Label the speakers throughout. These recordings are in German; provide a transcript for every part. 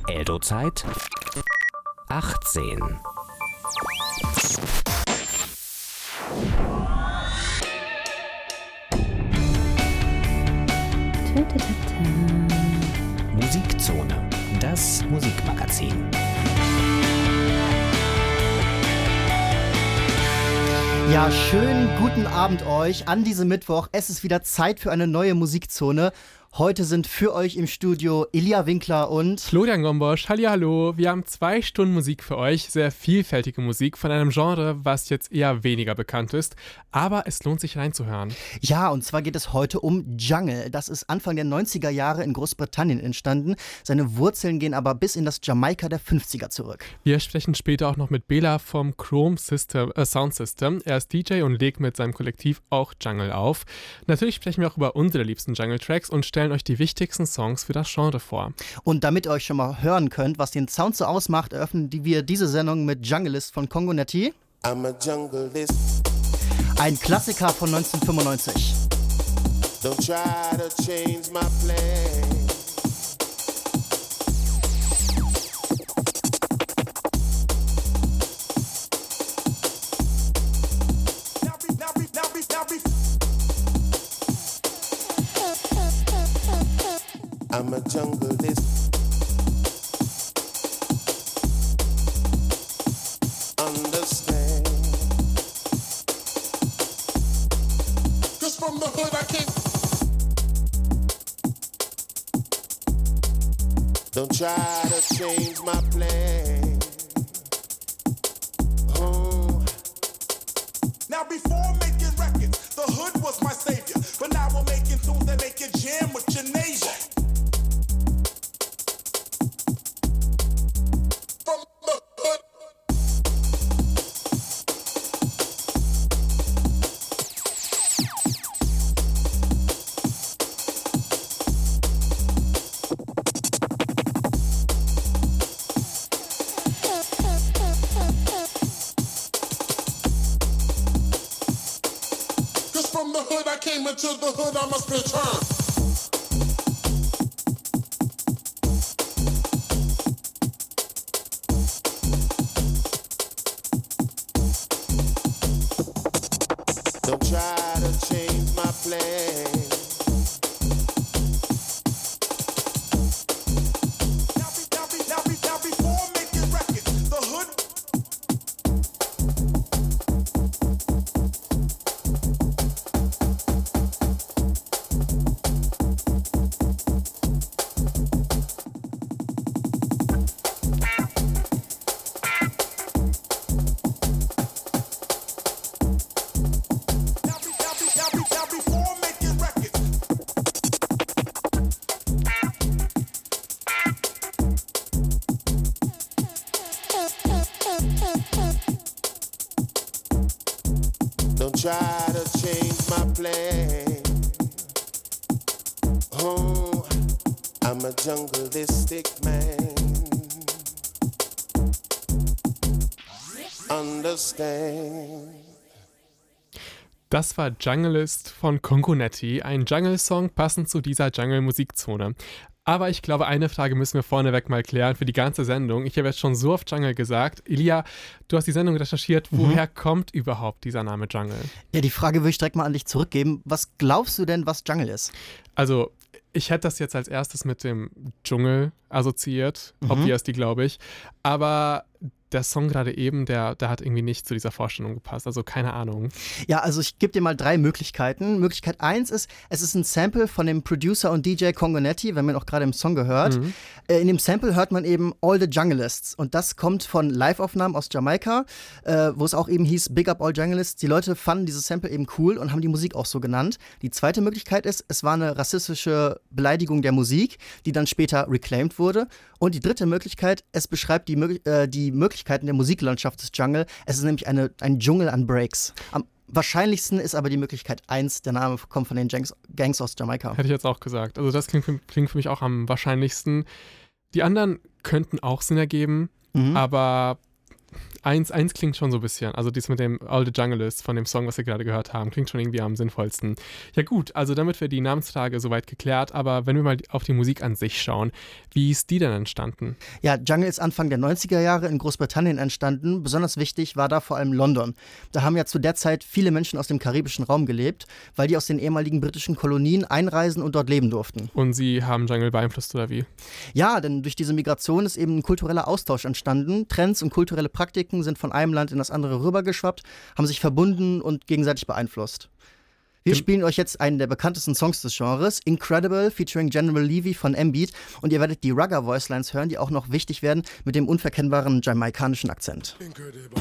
Speaker 1: Eldo-Zeit 18. Musikzone, das Musikmagazin.
Speaker 2: Ja, schönen guten Abend euch an diesem Mittwoch. Es ist wieder Zeit für eine neue Musikzone. Heute sind für euch im Studio Ilja Winkler und
Speaker 3: Florian Gombosch. Hallihallo. Wir haben 2 Stunden Musik für euch. Sehr vielfältige Musik von einem Genre, was jetzt eher weniger bekannt ist. Aber es lohnt sich reinzuhören.
Speaker 2: Ja, und zwar geht es heute um Jungle. Das ist Anfang der 90er Jahre in Großbritannien entstanden. Seine Wurzeln gehen aber bis in das Jamaika der 50er zurück.
Speaker 3: Wir sprechen später auch noch mit Bela vom Chrome Sound System. Er ist DJ und legt mit seinem Kollektiv auch Jungle auf. Natürlich sprechen wir auch über unsere liebsten Jungle-Tracks und stellen euch die wichtigsten Songs für das Genre vor.
Speaker 2: Und damit ihr euch schon mal hören könnt, was den Sound so ausmacht, eröffnen wir diese Sendung mit Junglist von Kongonetti.
Speaker 4: I'm a junglist.
Speaker 2: Ein Klassiker von 1995.
Speaker 4: Don't try to change my plan. I'm a junglist. Understand? 'Cause from the hood I came. Don't try to change my plan. Oh. Now before making records, the hood was my savior. But now we're making tunes that make you jam with your neighbor. To the hood I must return. Don't try to change my plan. Now before making records, the hood. Don't try to change my plan. Oh, I'm a jungleistic man. Understand?
Speaker 3: Das war Junglist von Kongonetti, ein Jungle-Song passend zu dieser Jungle-Musikzone. Aber ich glaube, eine Frage müssen wir vorneweg mal klären für die ganze Sendung. Ich habe jetzt schon so oft Jungle gesagt. Ilja, du hast die Sendung recherchiert. Woher kommt überhaupt dieser Name Jungle?
Speaker 2: Ja, die Frage würde ich direkt mal an dich zurückgeben. Was glaubst du denn, was Jungle ist?
Speaker 3: Also, ich hätte das jetzt als erstes mit dem Dschungel assoziiert. Obviously, glaube ich. Aber der Song gerade eben, der hat irgendwie nicht zu dieser Vorstellung gepasst. Also keine Ahnung.
Speaker 2: Ja, also ich gebe dir mal 3 Möglichkeiten. Möglichkeit 1 ist, es ist ein Sample von dem Producer und DJ Kongonetti, wenn man auch gerade im Song gehört. In dem Sample hört man eben All the Junglists. Und das kommt von Live-Aufnahmen aus Jamaika, wo es auch eben hieß Big Up All Junglists. Die Leute fanden dieses Sample eben cool und haben die Musik auch so genannt. Die zweite Möglichkeit ist, es war eine rassistische Beleidigung der Musik, die dann später reclaimed wurde. Und die dritte Möglichkeit, es beschreibt die Möglichkeiten der Musiklandschaft des Jungle. Es ist nämlich ein Dschungel an Breaks. Am wahrscheinlichsten ist aber die Möglichkeit 1, der Name kommt von den Gangs aus Jamaika.
Speaker 3: Hätte ich jetzt auch gesagt. Also das klingt für mich auch am wahrscheinlichsten. Die anderen könnten auch Sinn ergeben, aber Eins klingt schon so ein bisschen, also dies mit dem All the Junglist von dem Song, was wir gerade gehört haben, klingt schon irgendwie am sinnvollsten. Ja gut, also damit wir die Namensfrage soweit geklärt, aber wenn wir mal auf die Musik an sich schauen, wie ist die denn entstanden?
Speaker 2: Ja, Jungle ist Anfang der 90er Jahre in Großbritannien entstanden. Besonders wichtig war da vor allem London. Da haben ja zu der Zeit viele Menschen aus dem karibischen Raum gelebt, weil die aus den ehemaligen britischen Kolonien einreisen und dort leben durften.
Speaker 3: Und Sie haben Jungle beeinflusst oder wie?
Speaker 2: Ja, denn durch diese Migration ist eben ein kultureller Austausch entstanden. Trends und kulturelle Praktiken sind von einem Land in das andere rübergeschwappt, haben sich verbunden und gegenseitig beeinflusst. Wir spielen euch jetzt einen der bekanntesten Songs des Genres, Incredible, featuring General Levy von M-Beat. Und ihr werdet die Rugger-Voicelines hören, die auch noch wichtig werden mit dem unverkennbaren jamaikanischen Akzent.
Speaker 4: Incredible.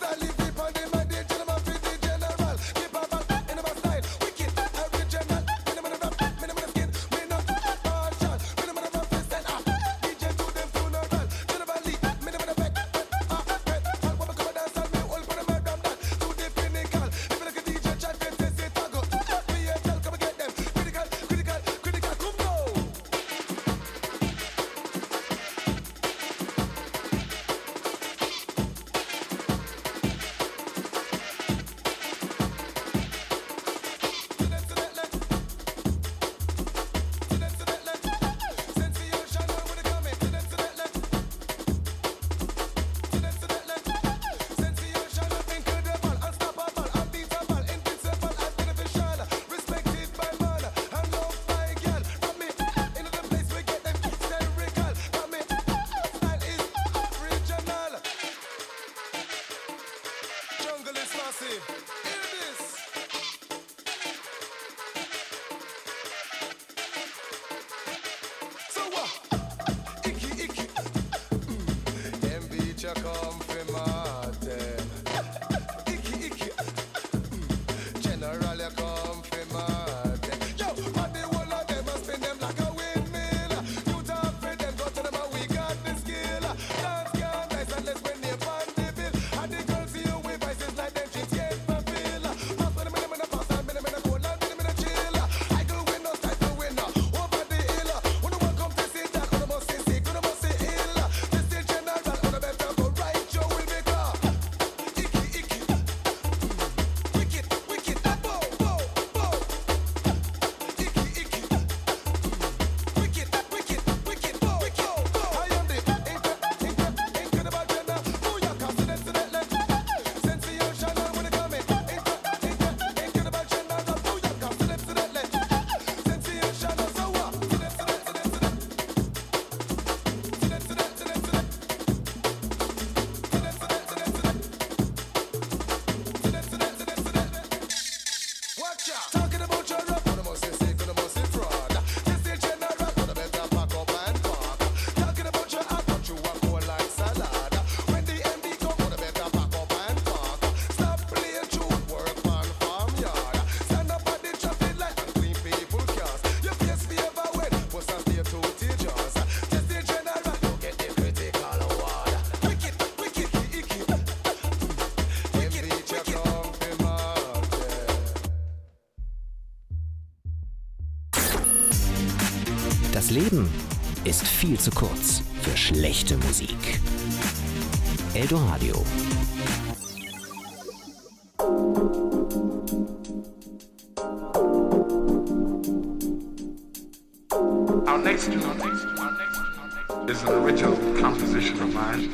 Speaker 1: Das Leben ist viel zu kurz für schlechte Musik. Eldoradio.
Speaker 5: Our next tune is an original composition of mine.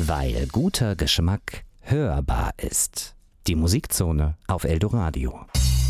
Speaker 1: Weil guter Geschmack hörbar ist. Die Musikzone auf Eldoradio.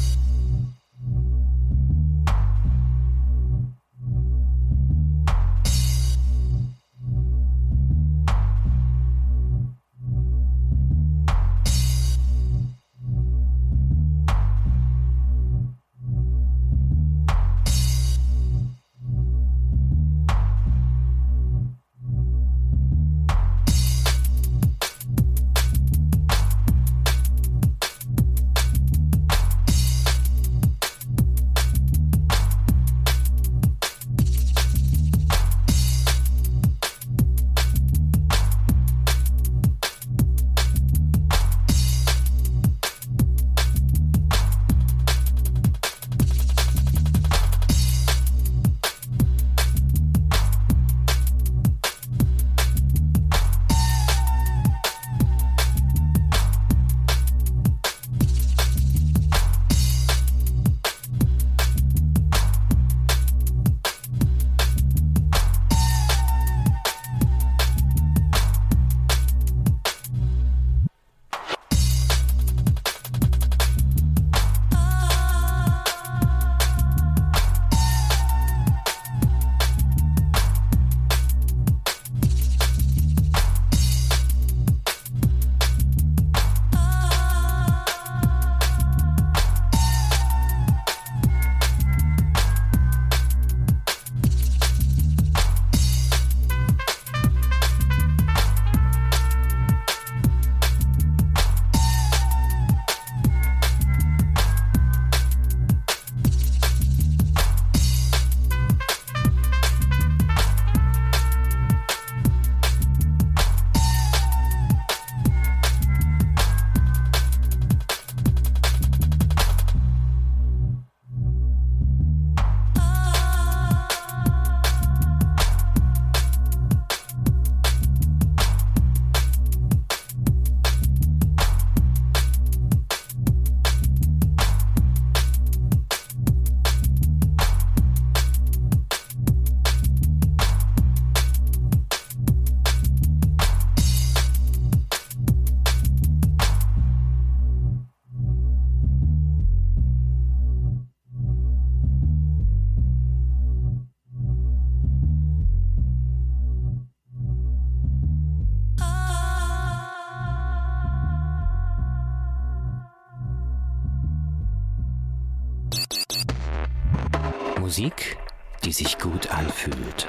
Speaker 1: Musik, die sich gut anfühlt.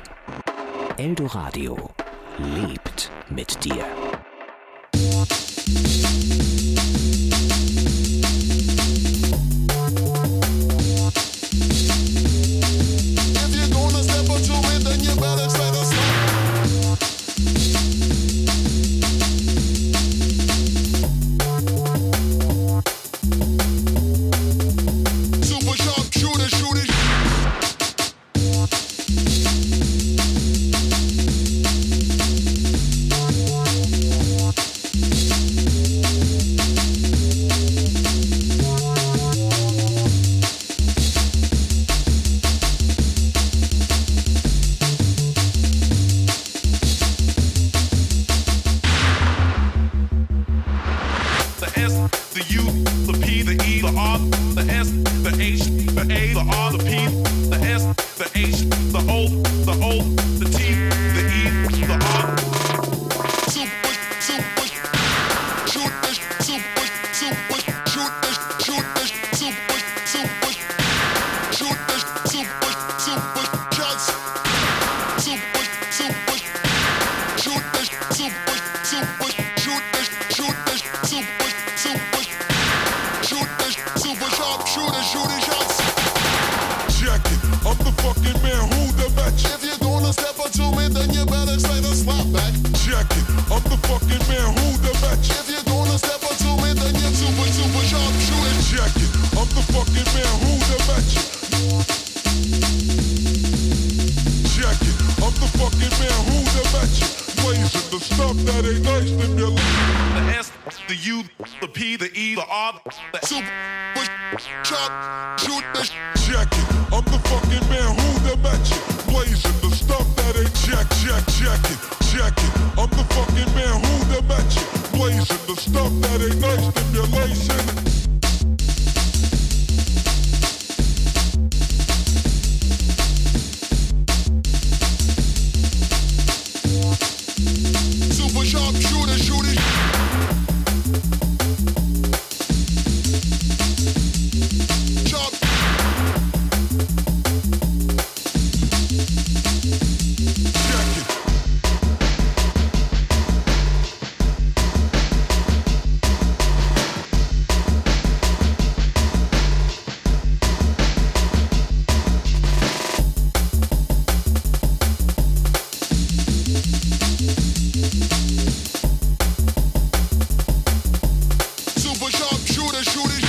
Speaker 1: Eldoradio lebt mit dir.
Speaker 4: I'm the fucking man who the match it. Blazing the stuff that ain't check it. I'm the fucking man who the stuff that ain't nice stimulation. Super sharp shooter, shooter. Sharp. Check it. Super sharp shooter, shooter.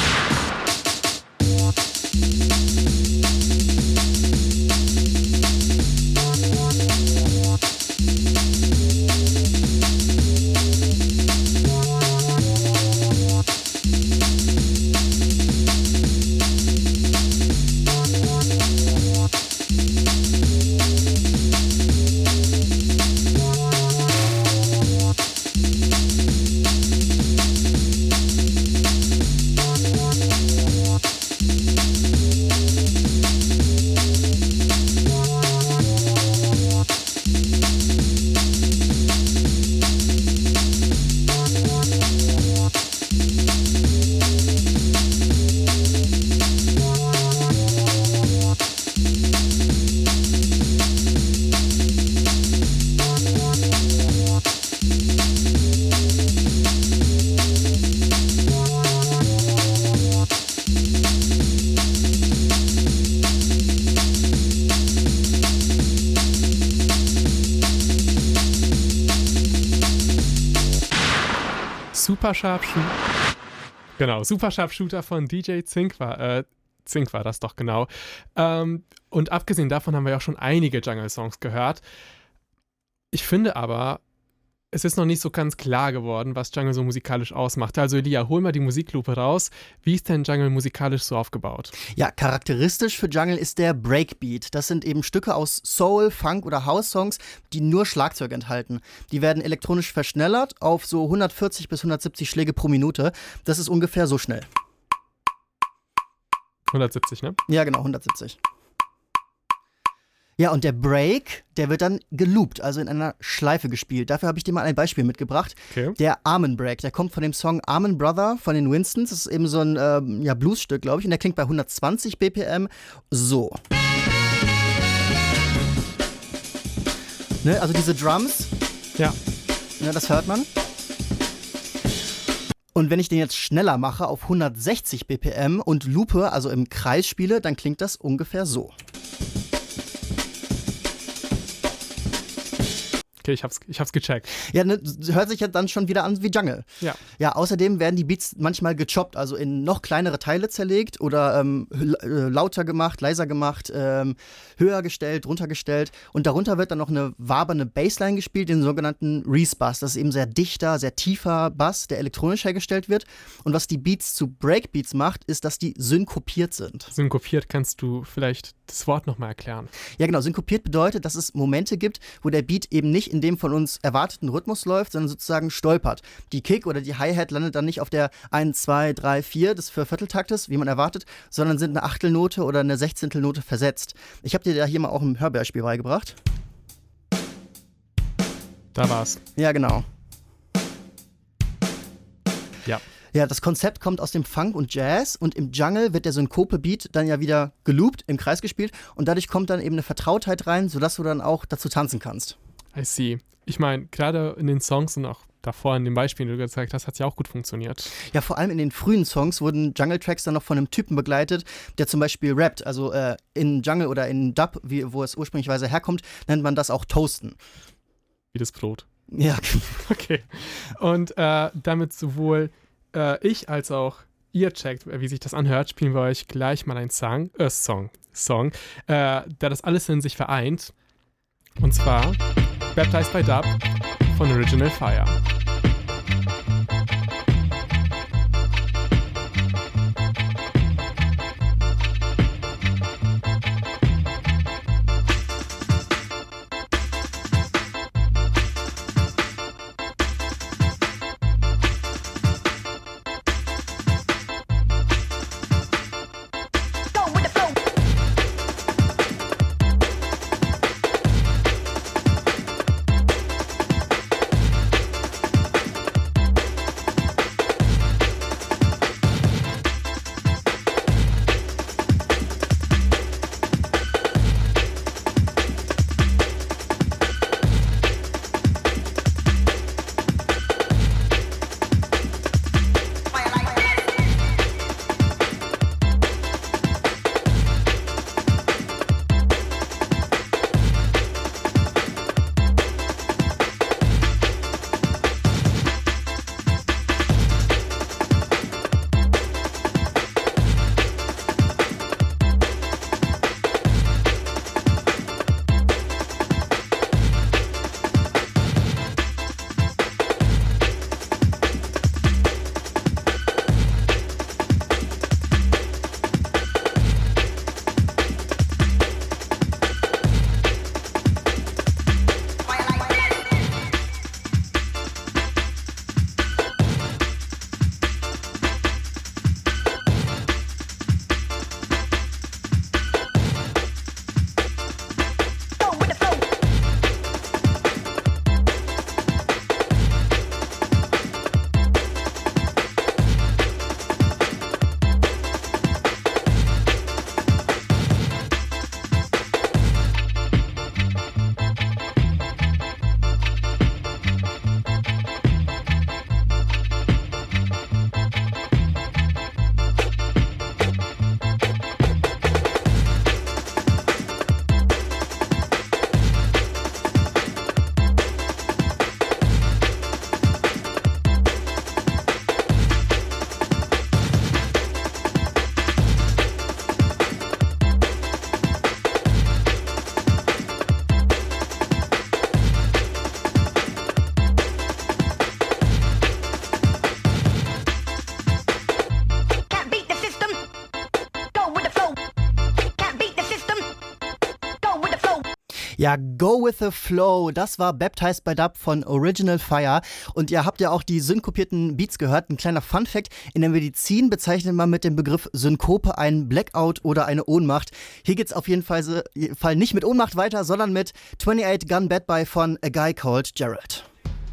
Speaker 3: Super Sharpshooter. Genau, Super Sharpshooter von DJ Zink war das doch genau. Und abgesehen davon haben wir ja auch schon einige Jungle-Songs gehört. Ich finde aber, es ist noch nicht so ganz klar geworden, was Jungle so musikalisch ausmacht. Also Elia, hol mal die Musiklupe raus. Wie ist denn Jungle musikalisch so aufgebaut?
Speaker 2: Ja, charakteristisch für Jungle ist der Breakbeat. Das sind eben Stücke aus Soul, Funk oder House-Songs, die nur Schlagzeug enthalten. Die werden elektronisch verschnellert auf so 140 bis 170 Schläge pro Minute. Das ist ungefähr so schnell.
Speaker 3: 170, ne?
Speaker 2: Ja, genau, 170. Ja, und der Break, der wird dann geloopt, also in einer Schleife gespielt. Dafür habe ich dir mal ein Beispiel mitgebracht.
Speaker 3: Okay.
Speaker 2: Der Amen Break, der kommt von dem Song Amen Brother von den Winstons. Das ist eben so ein Bluesstück, glaube ich. Und der klingt bei 120 BPM so. Ne, also diese Drums,
Speaker 3: Ja.
Speaker 2: ne, das hört man. Und wenn ich den jetzt schneller mache auf 160 BPM und loope, also im Kreis spiele, dann klingt das ungefähr so.
Speaker 3: Okay, ich hab's gecheckt.
Speaker 2: Ja, ne, hört sich ja dann schon wieder an wie Jungle.
Speaker 3: Ja.
Speaker 2: Ja, außerdem werden die Beats manchmal gechoppt, also in noch kleinere Teile zerlegt oder lauter gemacht, leiser gemacht, höher gestellt, runter gestellt. Und darunter wird dann noch eine wabernde Bassline gespielt, den sogenannten Reese-Bass. Das ist eben sehr dichter, sehr tiefer Bass, der elektronisch hergestellt wird. Und was die Beats zu Breakbeats macht, ist, dass die synkopiert sind.
Speaker 3: Synkopiert, kannst du vielleicht das Wort nochmal erklären?
Speaker 2: Ja, genau. Synkopiert bedeutet, dass es Momente gibt, wo der Beat eben nicht in dem von uns erwarteten Rhythmus läuft, sondern sozusagen stolpert. Die Kick oder die Hi-Hat landet dann nicht auf der 1, 2, 3, 4 des Viervierteltaktes, wie man erwartet, sondern sind eine Achtelnote oder eine Sechzehntelnote versetzt. Ich habe dir da hier mal auch ein Hörbeispiel beigebracht.
Speaker 3: Da war's.
Speaker 2: Ja, genau.
Speaker 3: Ja.
Speaker 2: Ja, das Konzept kommt aus dem Funk und Jazz und im Jungle wird der Synkope-Beat dann ja wieder geloopt, im Kreis gespielt und dadurch kommt dann eben eine Vertrautheit rein, sodass du dann auch dazu tanzen kannst.
Speaker 3: I see. Ich meine, gerade in den Songs und auch davor in den Beispielen, die du gezeigt hast, hat es ja auch gut funktioniert.
Speaker 2: Ja, vor allem in den frühen Songs wurden Jungle-Tracks dann noch von einem Typen begleitet, der zum Beispiel rappt. Also in Jungle oder in Dub, wo es ursprünglichweise herkommt, nennt man das auch Toasten.
Speaker 3: Wie das Brot.
Speaker 2: Ja.
Speaker 3: Okay. Und damit sowohl ich als auch ihr checkt, wie sich das anhört, spielen wir euch gleich mal einen Song, der das alles in sich vereint. Und zwar Baptized by Dub von Original Fire.
Speaker 2: Ja, Go With The Flow, das war Baptized by Dub von Original Fire. Und ihr habt ja auch die synkopierten Beats gehört. Ein kleiner Funfact: In der Medizin bezeichnet man mit dem Begriff Synkope einen Blackout oder eine Ohnmacht. Hier geht's auf jeden Fall nicht mit Ohnmacht weiter, sondern mit 28 Gun Bad Boy von A Guy Called Gerald.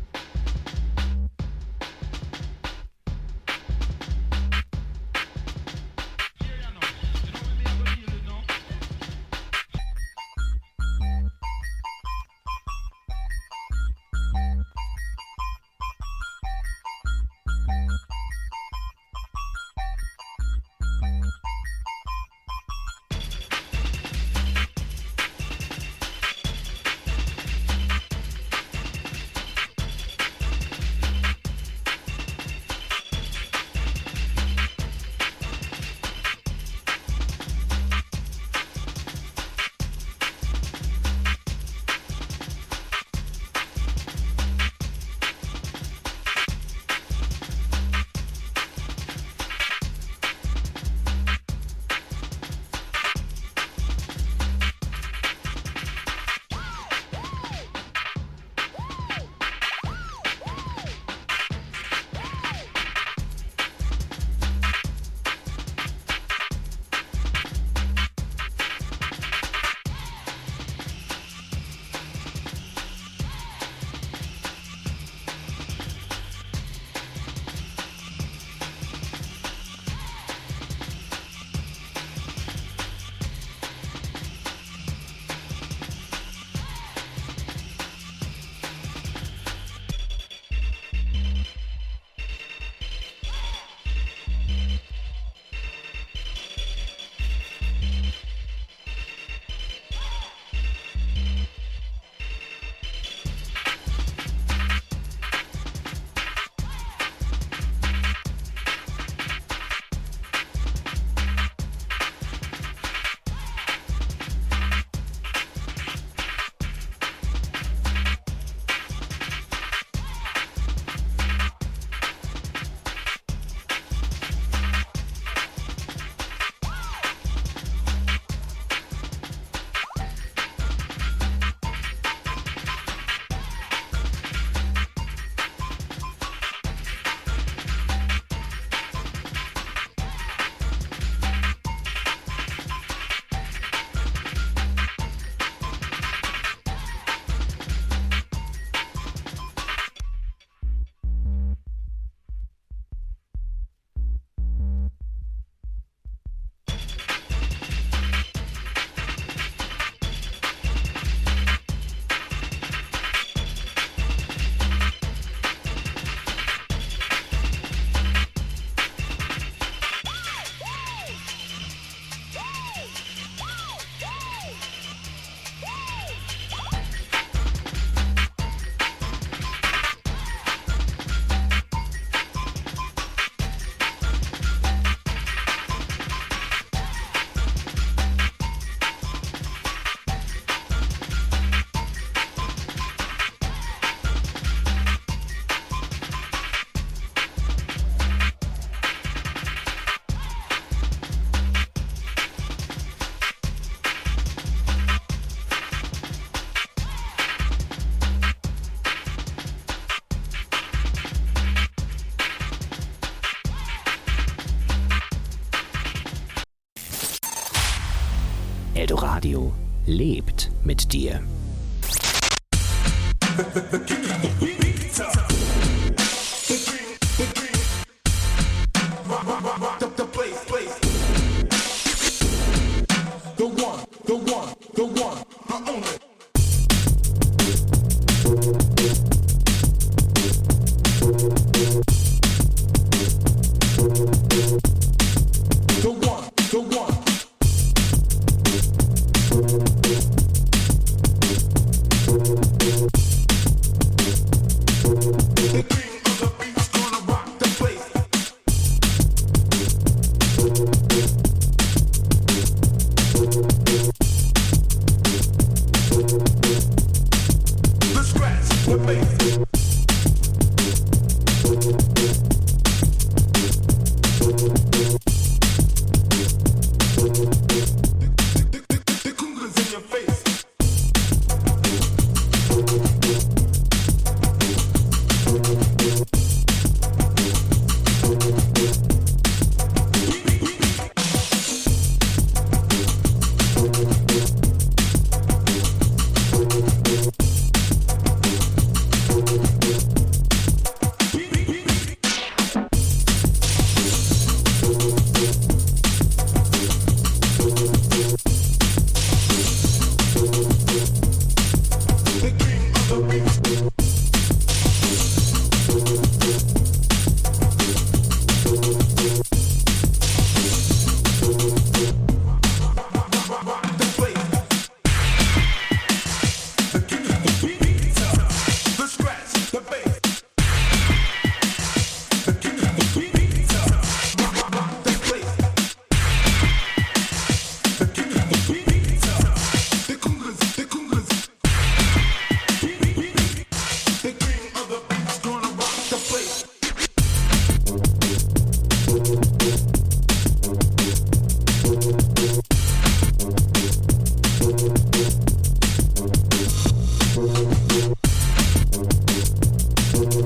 Speaker 1: Eldoradio lebt mit dir.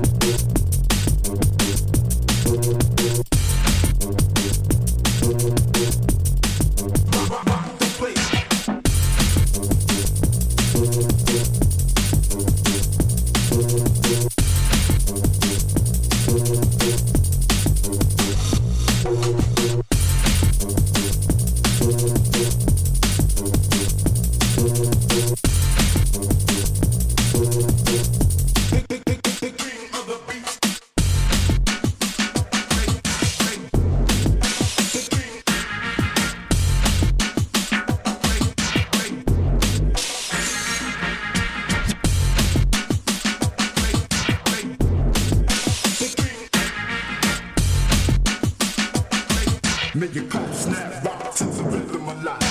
Speaker 4: Make it clap, snap, rock to the rhythm of life.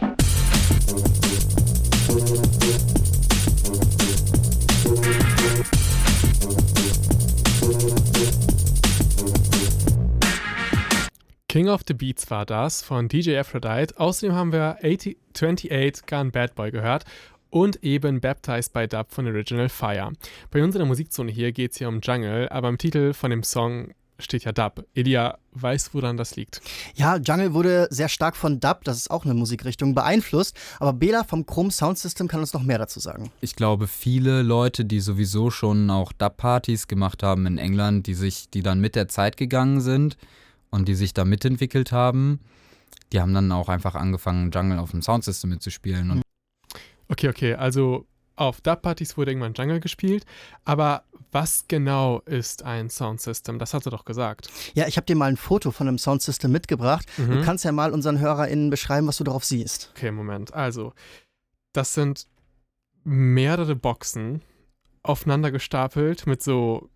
Speaker 3: King of the Beats war das von DJ Aphrodite. Außerdem haben wir 28 Gun Bad Boy gehört und eben Baptized by Dub von Original Fire. Bei uns in der Musikzone hier geht es hier um Jungle, aber im Titel von dem Song steht ja Dub. Elia weiß, woran das liegt.
Speaker 2: Ja, Jungle wurde sehr stark von Dub, das ist auch eine Musikrichtung, beeinflusst. Aber Bela vom Chrome Sound System kann uns noch mehr dazu sagen.
Speaker 6: Ich glaube, viele Leute, die sowieso schon auch Dub-Partys gemacht haben in England, die dann mit der Zeit gegangen sind und die sich da mitentwickelt haben, die haben dann auch einfach angefangen, Jungle auf dem Soundsystem mitzuspielen. Und
Speaker 3: Okay, also auf Dub-Partys wurde irgendwann Jungle gespielt, aber was genau ist ein Soundsystem? Das hast du doch gesagt.
Speaker 2: Ja, ich habe dir mal ein Foto von einem Soundsystem mitgebracht. Du kannst ja mal unseren HörerInnen beschreiben, was du darauf siehst.
Speaker 3: Okay, Moment. Also, das sind mehrere Boxen aufeinander gestapelt mit so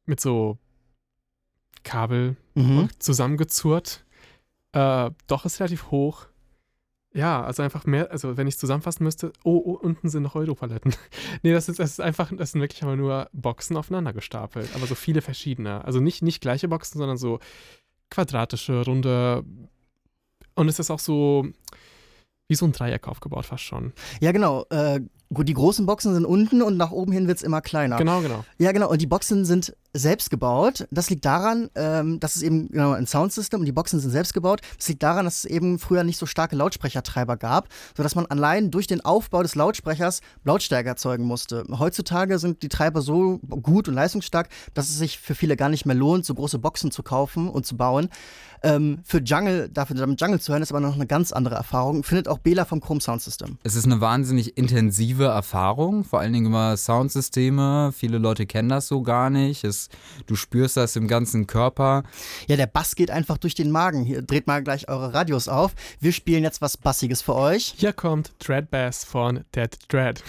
Speaker 3: Kabel zusammengezurrt. Doch ist relativ hoch. Ja, also einfach mehr, also wenn ich es zusammenfassen müsste, unten sind noch Europaletten. Nee, das sind wirklich aber nur Boxen aufeinander gestapelt, aber so viele verschiedene. Also nicht gleiche Boxen, sondern so quadratische, runde, und es ist auch so wie so ein Dreieck aufgebaut fast schon.
Speaker 2: Ja, genau. Gut, die großen Boxen sind unten und nach oben hin wird es immer kleiner.
Speaker 3: Genau.
Speaker 2: Ja, genau. Und die Boxen sind selbst gebaut. Das liegt daran, dass es eben ein Soundsystem und die Boxen sind selbst gebaut. Das liegt daran, dass es eben früher nicht so starke Lautsprechertreiber gab, sodass man allein durch den Aufbau des Lautsprechers Lautstärke erzeugen musste. Heutzutage sind die Treiber so gut und leistungsstark, dass es sich für viele gar nicht mehr lohnt, so große Boxen zu kaufen und zu bauen. Für Jungle zu hören, ist aber noch eine ganz andere Erfahrung. Findet auch Bela vom Chrome Sound System.
Speaker 6: es ist eine wahnsinnig intensive Erfahrung, vor allen Dingen über Soundsysteme. Viele Leute kennen das so gar nicht. Du spürst das im ganzen Körper.
Speaker 2: Ja, der Bass geht einfach durch den Magen. Hier, dreht mal gleich eure Radios auf. Wir spielen jetzt was Bassiges für euch.
Speaker 3: Hier kommt Dread Bass von Dead Dread.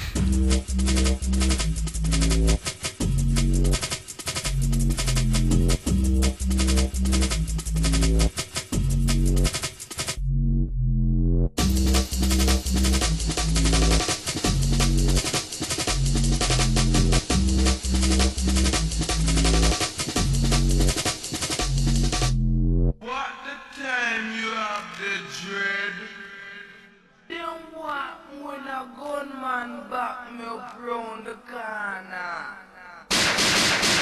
Speaker 4: What the time you have the dread?
Speaker 7: Then what when a gunman back me up round the corner?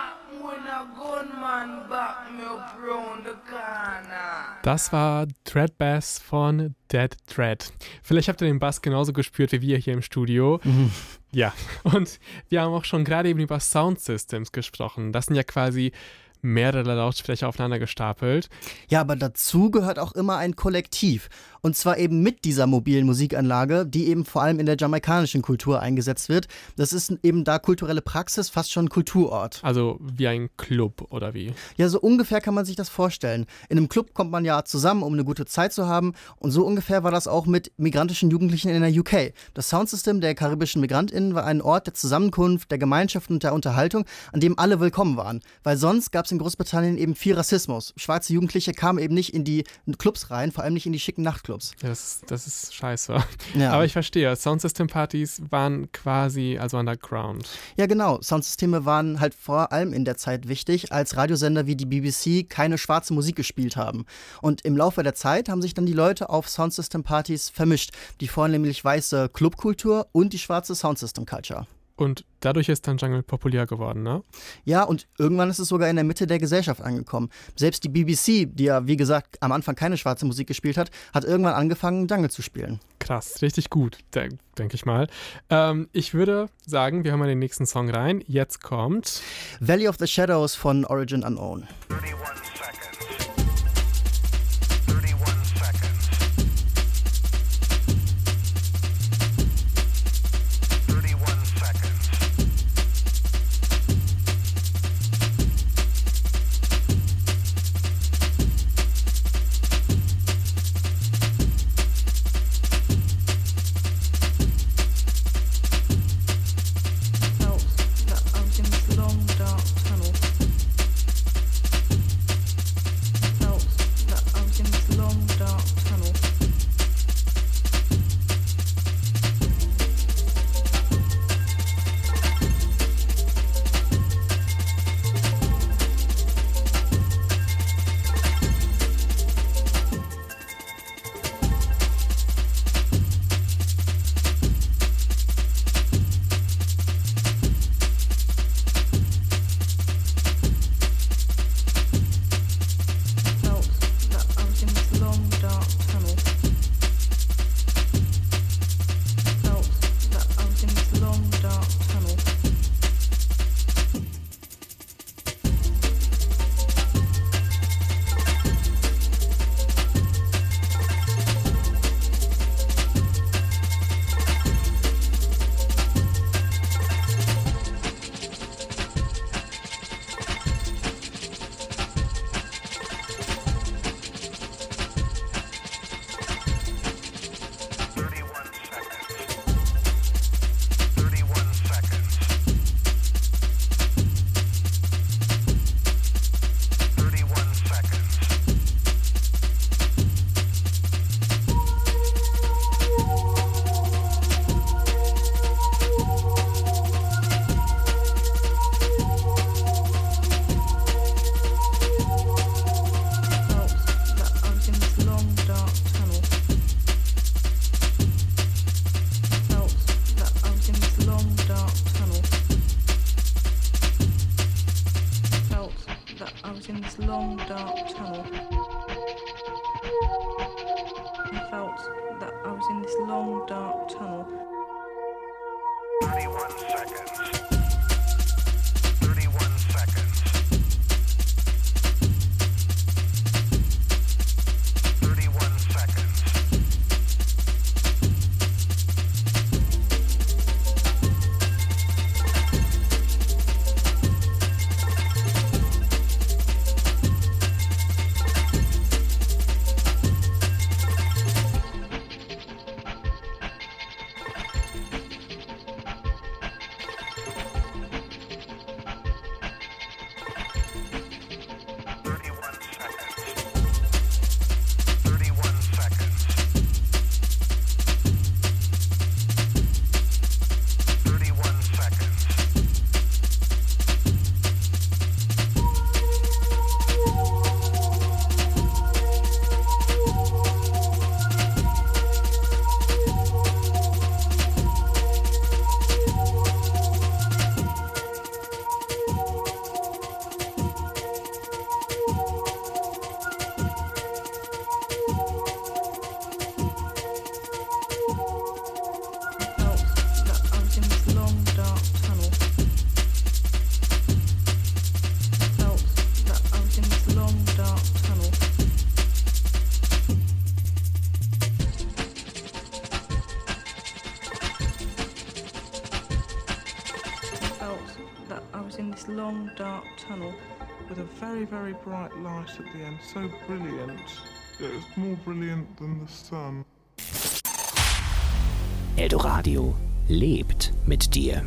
Speaker 3: Das war Dread Bass von Dead Dread. Vielleicht habt ihr den Bass genauso gespürt wie wir hier im Studio. Ja, und wir haben auch schon gerade eben über Sound Systems gesprochen. Das sind ja quasi mehrere Lautsprecher aufeinander gestapelt.
Speaker 2: Ja, aber dazu gehört auch immer ein Kollektiv. Und zwar eben mit dieser mobilen Musikanlage, die eben vor allem in der jamaikanischen Kultur eingesetzt wird. Das ist eben da kulturelle Praxis, fast schon Kulturort.
Speaker 3: Also wie ein Club oder wie?
Speaker 2: Ja, so ungefähr kann man sich das vorstellen. In einem Club kommt man ja zusammen, um eine gute Zeit zu haben. Und so ungefähr war das auch mit migrantischen Jugendlichen in der UK. Das Soundsystem der karibischen MigrantInnen war ein Ort der Zusammenkunft, der Gemeinschaft und der Unterhaltung, an dem alle willkommen waren. Weil sonst gab es in Großbritannien eben viel Rassismus. Schwarze Jugendliche kamen eben nicht in die Clubs rein, vor allem nicht in die schicken Nachtclubs.
Speaker 3: Ja, das ist scheiße.
Speaker 2: Ja.
Speaker 3: Aber ich verstehe, Soundsystem-Partys waren quasi also underground.
Speaker 2: Ja, genau. Soundsysteme waren halt vor allem in der Zeit wichtig, als Radiosender wie die BBC keine schwarze Musik gespielt haben. Und im Laufe der Zeit haben sich dann die Leute auf Soundsystem-Partys vermischt. Die vornehmlich weiße Clubkultur und die schwarze Soundsystem-Culture.
Speaker 3: Und dadurch ist dann Jungle populär geworden, ne?
Speaker 2: Ja, und irgendwann ist es sogar in der Mitte der Gesellschaft angekommen. Selbst die BBC, die ja, wie gesagt, am Anfang keine schwarze Musik gespielt hat, hat irgendwann angefangen, Jungle zu spielen.
Speaker 3: Krass, richtig gut, denke ich mal. Ich würde sagen, wir hören mal den nächsten Song rein. Jetzt kommt
Speaker 2: Valley of the Shadows von Origin Unknown.
Speaker 8: 31 seconds. 31 seconds. 31 seconds. 31 seconds.
Speaker 9: tunnel with a very, very bright light at the end. So brilliant. It was more brilliant than the sun.
Speaker 1: Eldoradio lebt mit dir.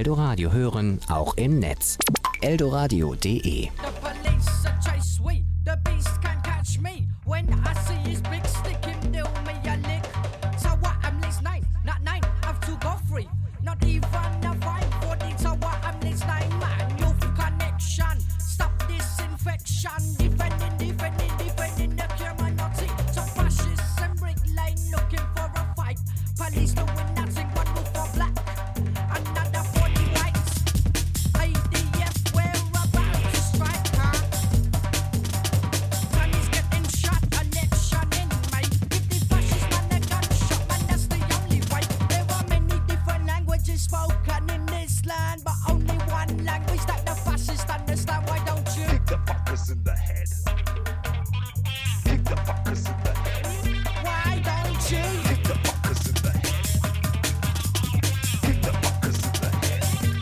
Speaker 1: Eldoradio hören, auch im Netz. eldoradio.de
Speaker 7: The police are chase we, the beast can't catch me. When I see his big stick, him deal me a lick. So what, I'm list 9, not 9, I've to go free. Not even a fine for the so what, I'm list 9, man. Youth connection, stop this infection. Defending the criminality. So fascists and brick lane looking for a fight. Police doing nothing, one move for black, another for the whites. ADF, we're about to strike, huh? Time is getting shot, election in May. Give the fascist man a gunshot, man, that's the only way. There are many different languages spoken in this land, but only one language that the fascists understand. Why don't you?
Speaker 8: Kick the fuckers in the head. Kick the fuckers in the head.
Speaker 7: Why don't you?
Speaker 8: Kick the fuckers in the head. Kick the fuckers in the head.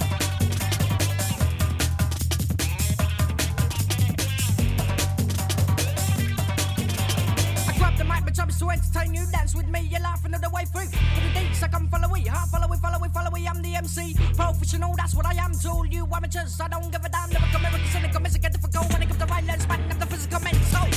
Speaker 7: I grab the mic, my job is to entertain you. Dance with me, you're laughing all the way through. For the deets, I come follow we, huh? Follow we, I'm the MC. Professional, that's what I am to all you amateurs. I don't give a damn, never come American cynical, miss get difficult when it comes to violence, man, of the physical mental.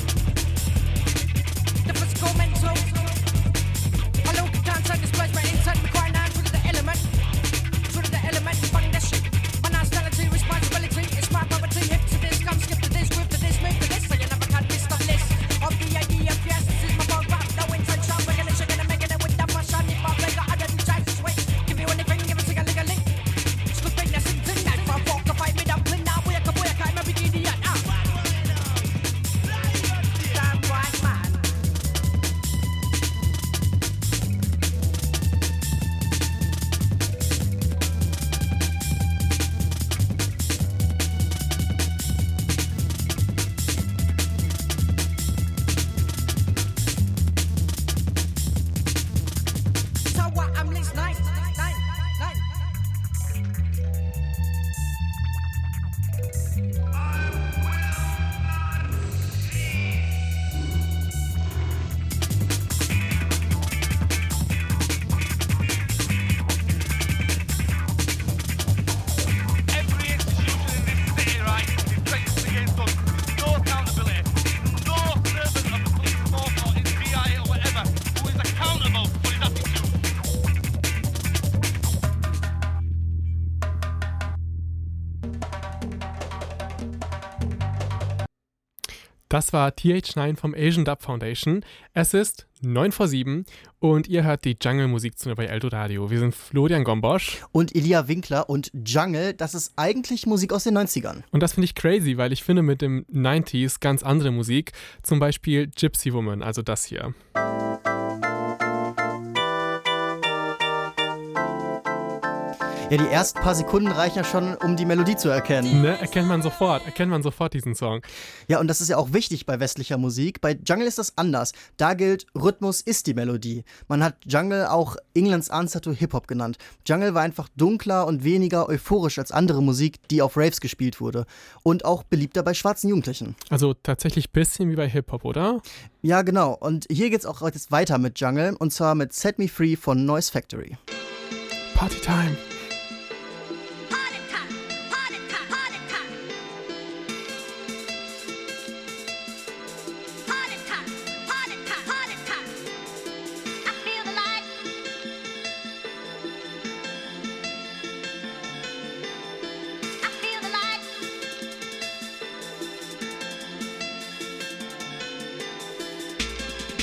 Speaker 7: The physical mental. I look at can't take this place, my intent, me crying out through the element. Through the element, funny that shit. My nationality, responsibility, it's my property. Hip to this, come skip to this, whip to this, move to this. So you never can miss the list of the idea. Yes, this is my bone rap, no intention. We're gonna shake and make it with the fashion. If I play, I didn't try to switch. Give you anything, give it to a legally. Good thing that's in tonight. For a walk, I fight me dumpling now. We are boy, I can't be idiot. Damn right, man. So what? I'm list 9.
Speaker 10: Every institution in this city, right, is racist against us. No accountability. No servant of the police force or in DI or whatever who is accountable for his attitude.
Speaker 3: Das war TH9 vom Asian Dub Foundation. Es ist 9:07 und ihr hört die Jungle-Musikzone bei Eldoradio. Wir sind Florian Gombosch.
Speaker 2: Und Elia Winkler und Jungle, das ist eigentlich Musik aus den 90ern.
Speaker 3: Und das finde ich crazy, weil ich finde mit dem 90s ganz andere Musik. Zum Beispiel Gypsy Woman, also das hier.
Speaker 2: Ja, die ersten paar Sekunden reichen ja schon, um die Melodie zu erkennen.
Speaker 3: Ne? Erkennt man sofort diesen Song.
Speaker 2: Ja, und das ist ja auch wichtig bei westlicher Musik. Bei Jungle ist das anders. Da gilt, Rhythmus ist die Melodie. Man hat Jungle auch Englands Answer to Hip-Hop genannt. Jungle war einfach dunkler und weniger euphorisch als andere Musik, die auf Raves gespielt wurde. Und auch beliebter bei schwarzen Jugendlichen.
Speaker 3: Also tatsächlich ein bisschen wie bei Hip-Hop, oder?
Speaker 2: Ja, genau. Und hier geht's auch jetzt weiter mit Jungle. Und zwar mit Set Me Free von Noise Factory.
Speaker 3: Party Time.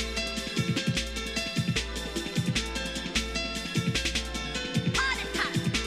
Speaker 7: Party time.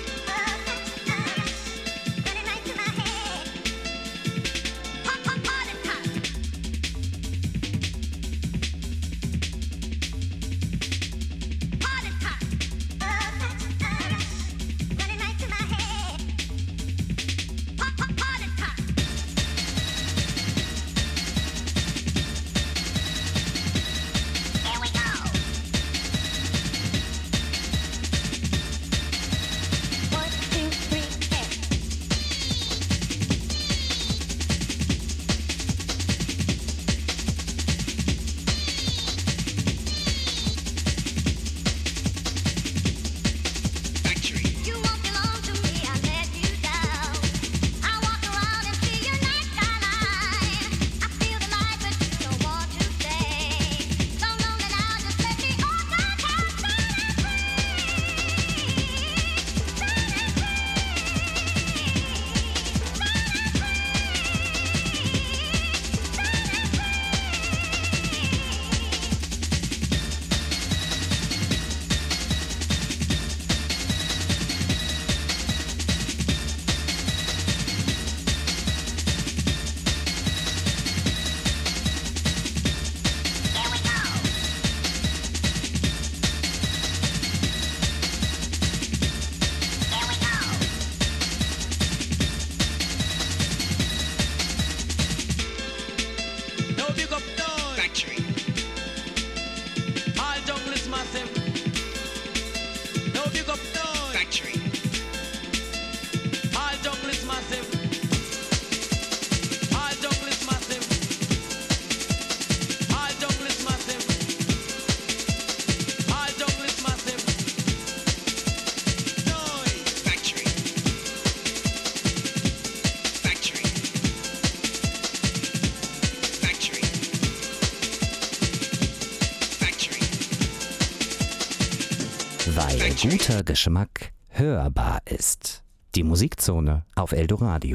Speaker 1: weil guter Geschmack hörbar ist. Die Musikzone auf Eldoradio.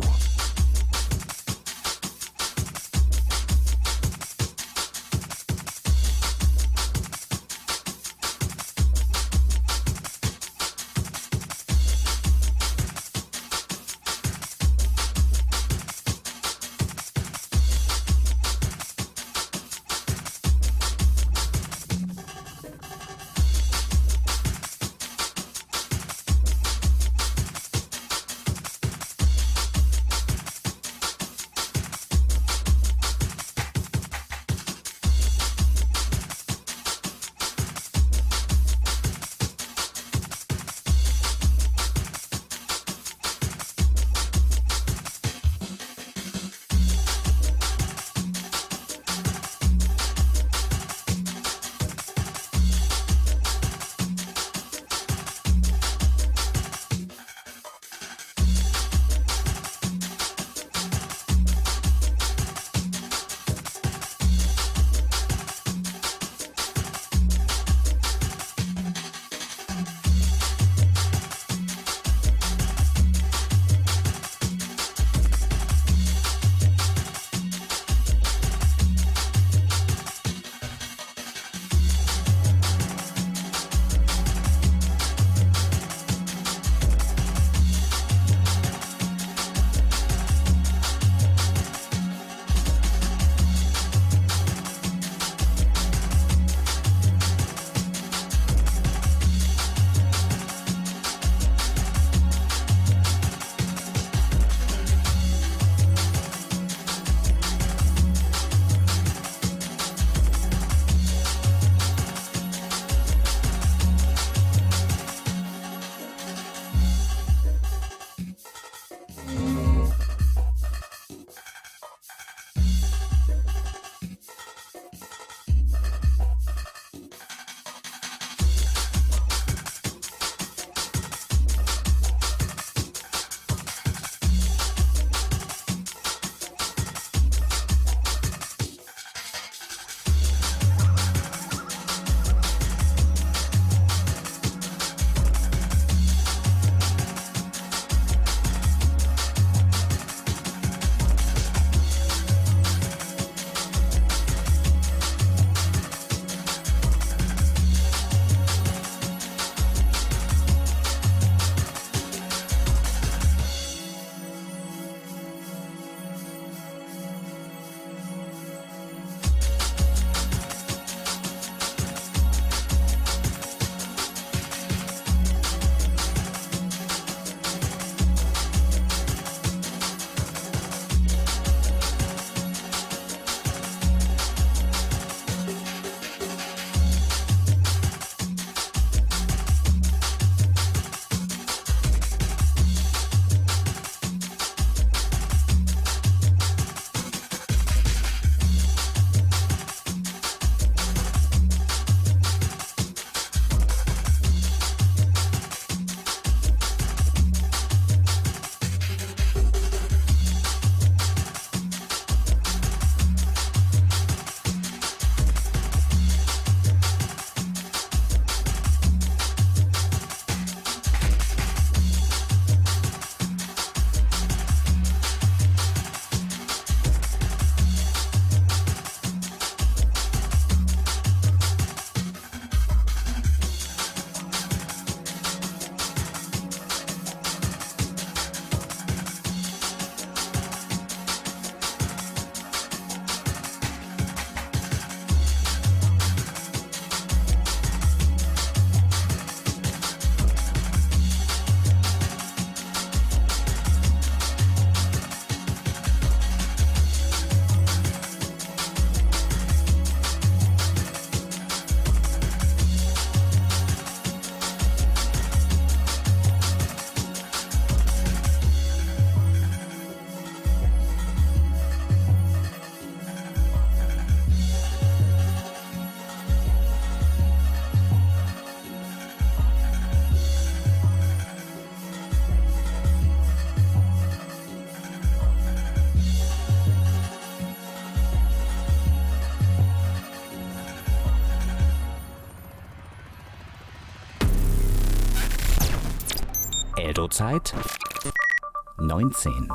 Speaker 1: Zurzeit 19.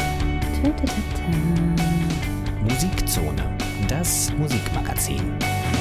Speaker 1: Musikzone, das Musikmagazin.